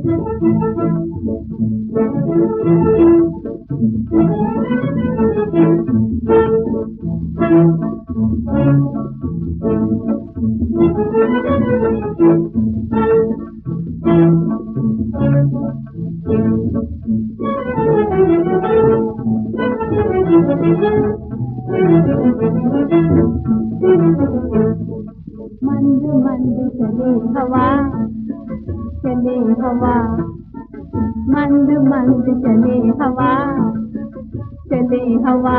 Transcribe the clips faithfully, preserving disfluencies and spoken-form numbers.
मंद मंद चले हवा, चले हवा, मंद मंद चले हवा, चले हवा।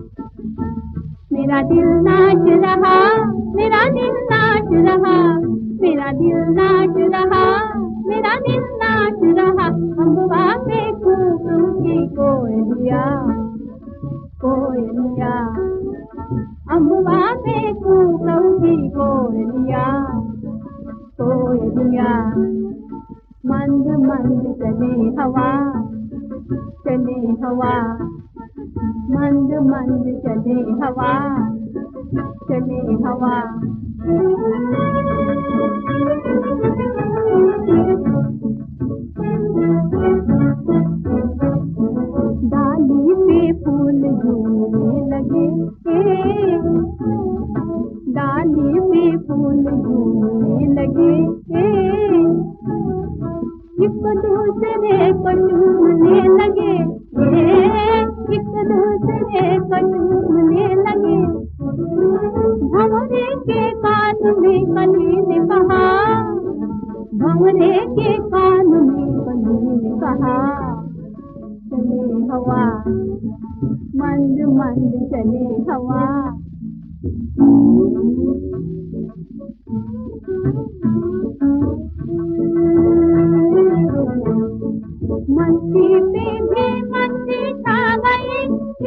मेरा दिल नाच रहा, मेरा दिल नाच रहा, मेरा दिल नाच रहा, मेरा दिल नाच रहा। अम्बा पे कूकू की कोयलिया, कोयलिया, अम्बा पे कूकू की कोयलिया, कोयलिया। मंद मंद चले हवा, चले हवा, मंद मंद चले हवा, चले हवा। डाली पे फूल झूलने लगे, डाली पे फूल झूलने लगे, एक दूसरे को चूमने लगे, एक दूसरे को चूमने लगे। भंवरे के कान में कली ने कहा, भंवरे के कान में कली ने कहा। चले हवा, मंद मंद चले हवा। मस्ती पे भी मस्ती छा गई,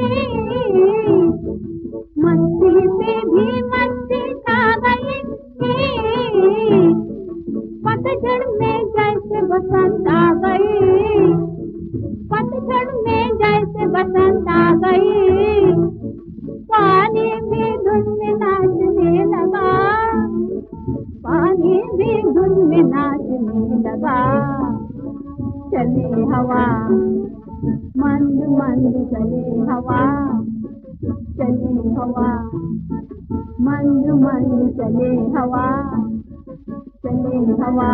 मस्ती पे भी मस्ती छा गई। पतझड़ में जैसे बसंत आ गई, पतझड़ में जैसे बसंत आ गई। पानी भी धुन में नाचने लगा, पानी भी धुन में नाचने लगा। चले हवा, मंद मंद चले हवा, चले हवा, मंद मंद चले हवा, चले हवा।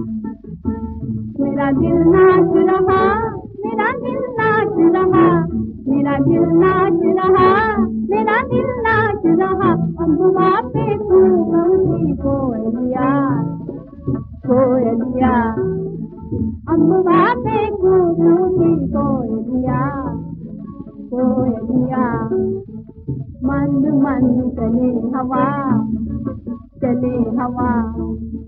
मेरा दिल नाच रहा, मेरा दिल नाच रहा, मेरा दिल नाच रहा, मेरा दिल नाच रहा। अम्बा पे कूकू की कोयलिया, कोयलिया, अम्बा पे कूकू की कोयलिया, कोयलिया। मंद मंद चले हवा, चले हवा।